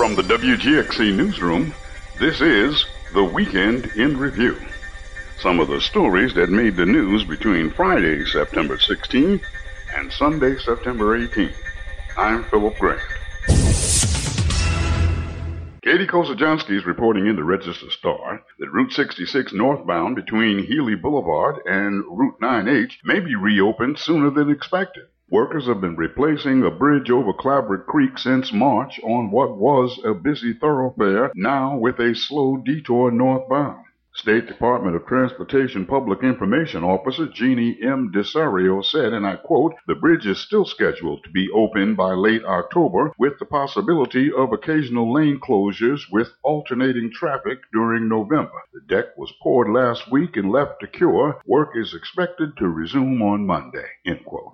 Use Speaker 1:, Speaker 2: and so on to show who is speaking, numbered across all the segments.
Speaker 1: From the WGXC Newsroom, this is The Weekend in Review. Some of the stories that made the news between Friday, September 16th and Sunday, September 18th. I'm Philip Grant. Katie Kosajanski is reporting in the Register Star that Route 66 northbound between Healy Boulevard and Route 9H may be reopened sooner than expected. Workers have been replacing a bridge over Clabrook Creek since March on what was a busy thoroughfare, now with a slow detour northbound. State Department of Transportation Public Information Officer Jeannie M. Desario said, and I quote, "The bridge is still scheduled to be open by late October with the possibility of occasional lane closures with alternating traffic during November. The deck was poured last week and left to cure. Work is expected to resume on Monday," end quote.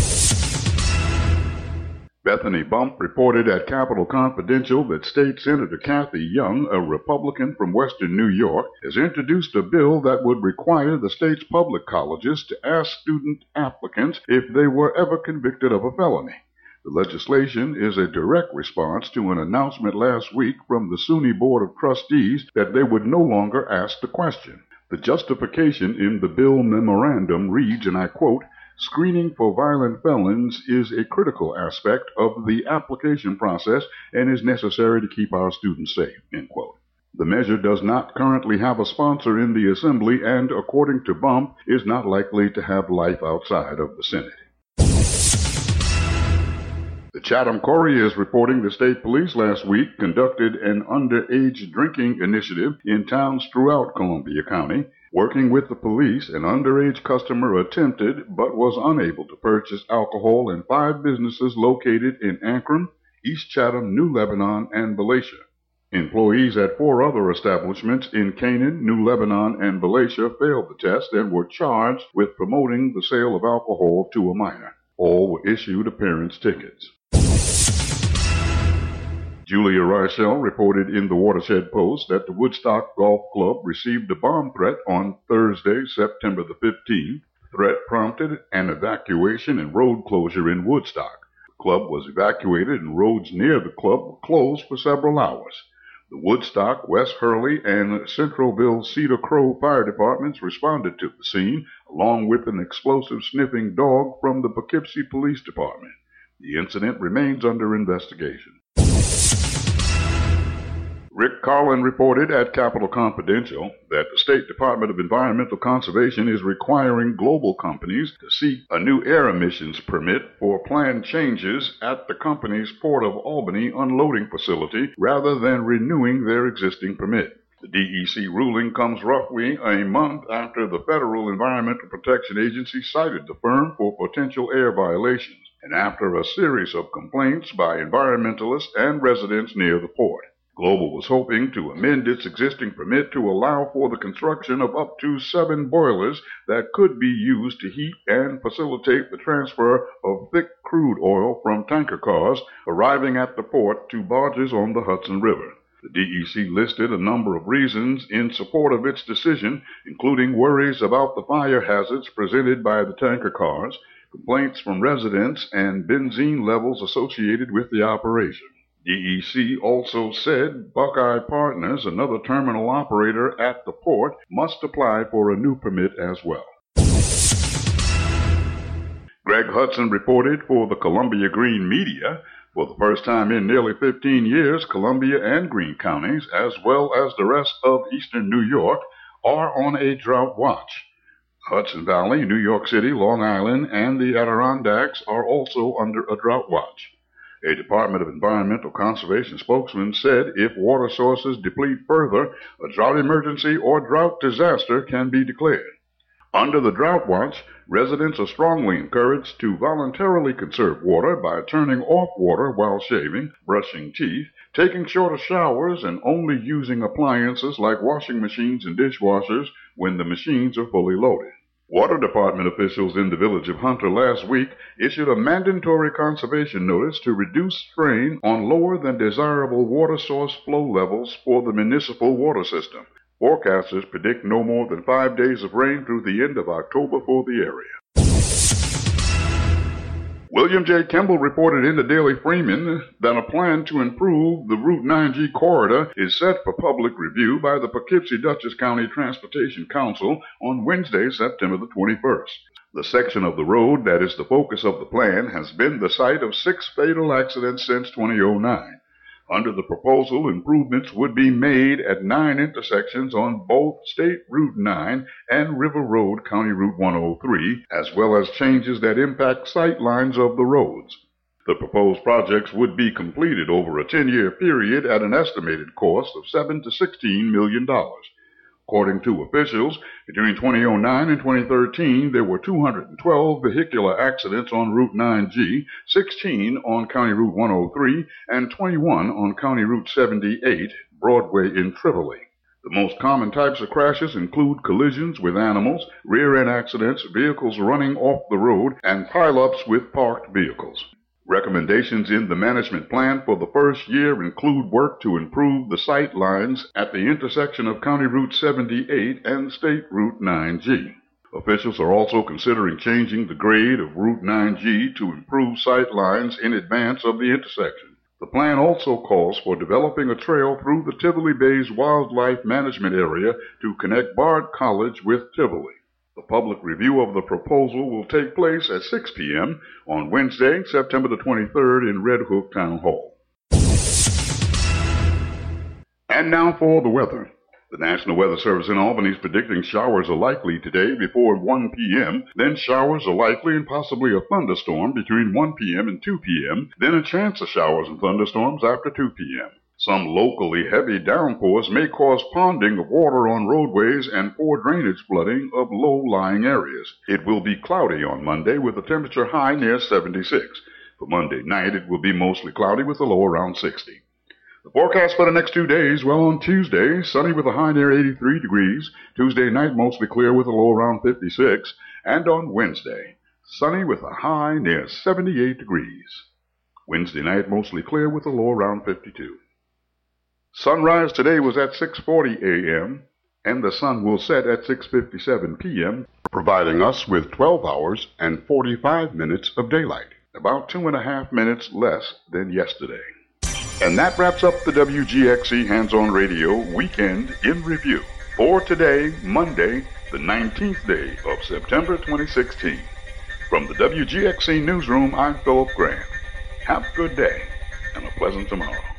Speaker 1: Bethany Bump reported at Capitol Confidential that State Senator Kathy Young, a Republican from Western New York, has introduced a bill that would require the state's public colleges to ask student applicants if they were ever convicted of a felony. The legislation is a direct response to an announcement last week from the SUNY Board of Trustees that they would no longer ask the question. The justification in the bill memorandum reads, and I quote, "Screening for violent felons is a critical aspect of the application process and is necessary to keep our students safe," end quote. The measure does not currently have a sponsor in the Assembly and, according to Bump, is not likely to have life outside of the Senate. The Chatham Courier is reporting the state police last week conducted an underage drinking initiative in towns throughout Columbia County. Working with the police, an underage customer attempted but was unable to purchase alcohol in 5 businesses located in Ankrum, East Chatham, New Lebanon, and Valatia. Employees at 4 other establishments in Canaan, New Lebanon, and Valatia failed the test and were charged with promoting the sale of alcohol to a minor. All were issued appearance tickets. Julia Reichel reported in the Watershed Post that the Woodstock Golf Club received a bomb threat on Thursday, September the 15th. The threat prompted an evacuation and road closure in Woodstock. The club was evacuated and roads near the club were closed for several hours. The Woodstock, West Hurley, and Centralville Cedar Crow fire departments responded to the scene, along with an explosive sniffing dog from the Poughkeepsie Police Department. The incident remains under investigation. Rick Carlin reported at Capitol Confidential that the State Department of Environmental Conservation is requiring global companies to seek a new air emissions permit for planned changes at the company's Port of Albany unloading facility rather than renewing their existing permit. The DEC ruling comes roughly a month after the Federal Environmental Protection Agency cited the firm for potential air violations, and after a series of complaints by environmentalists and residents near the port. Global was hoping to amend its existing permit to allow for the construction of up to 7 boilers that could be used to heat and facilitate the transfer of thick crude oil from tanker cars arriving at the port to barges on the Hudson River. The DEC listed a number of reasons in support of its decision, including worries about the fire hazards presented by the tanker cars, complaints from residents, and benzene levels associated with the operation. DEC also said Buckeye Partners, another terminal operator at the port, must apply for a new permit as well. Greg Hudson reported for the Columbia Green Media. For the first time in nearly 15 years, Columbia and Greene counties, as well as the rest of eastern New York, are on a drought watch. Hudson Valley, New York City, Long Island, and the Adirondacks are also under a drought watch. A Department of Environmental Conservation spokesman said if water sources deplete further, a drought emergency or drought disaster can be declared. Under the drought watch, residents are strongly encouraged to voluntarily conserve water by turning off water while shaving, brushing teeth, taking shorter showers, and only using appliances like washing machines and dishwashers when the machines are fully loaded. Water Department officials in the village of Hunter last week issued a mandatory conservation notice to reduce strain on lower than desirable water source flow levels for the municipal water system. Forecasters predict no more than 5 days of rain through the end of October for the area. William J. Kimball reported in the Daily Freeman that a plan to improve the Route 9G corridor is set for public review by the Poughkeepsie-Dutchess County Transportation Council on Wednesday, September the 21st. The section of the road that is the focus of the plan has been the site of 6 fatal accidents since 2009. Under the proposal, improvements would be made at 9 intersections on both State Route 9 and River Road, County Route 103, as well as changes that impact sight lines of the roads. The proposed projects would be completed over a 10-year period at an estimated cost of $7 to $16 million. According to officials, between 2009 and 2013, there were 212 vehicular accidents on Route 9G, 16 on County Route 103, and 21 on County Route 78, Broadway in Tripoli. The most common types of crashes include collisions with animals, rear-end accidents, vehicles running off the road, and pile-ups with parked vehicles. Recommendations in the management plan for the first year include work to improve the sight lines at the intersection of County Route 78 and State Route 9G. Officials are also considering changing the grade of Route 9G to improve sight lines in advance of the intersection. The plan also calls for developing a trail through the Tivoli Bays Wildlife Management Area to connect Bard College with Tivoli. The public review of the proposal will take place at 6 p.m. on Wednesday, September the 23rd in Red Hook Town Hall. And now for the weather. The National Weather Service in Albany is predicting showers are likely today before 1 p.m., then showers are likely and possibly a thunderstorm between 1 p.m. and 2 p.m., then a chance of showers and thunderstorms after 2 p.m. Some locally heavy downpours may cause ponding of water on roadways and poor drainage flooding of low-lying areas. It will be cloudy on Monday with a temperature high near 76. For Monday night, it will be mostly cloudy with a low around 60. The forecast for the next 2 days, well, on Tuesday, sunny with a high near 83 degrees. Tuesday night, mostly clear with a low around 56. And on Wednesday, sunny with a high near 78 degrees. Wednesday night, mostly clear with a low around 52. Sunrise today was at 6:40 a.m., and the sun will set at 6:57 p.m., providing us with 12 hours and 45 minutes of daylight, about 2.5 minutes less than yesterday. And that wraps up the WGXC Hands-On Radio Weekend in Review for today, Monday, the 19th day of September 2016. From the WGXC Newsroom, I'm Philip Grant. Have a good day and a pleasant tomorrow.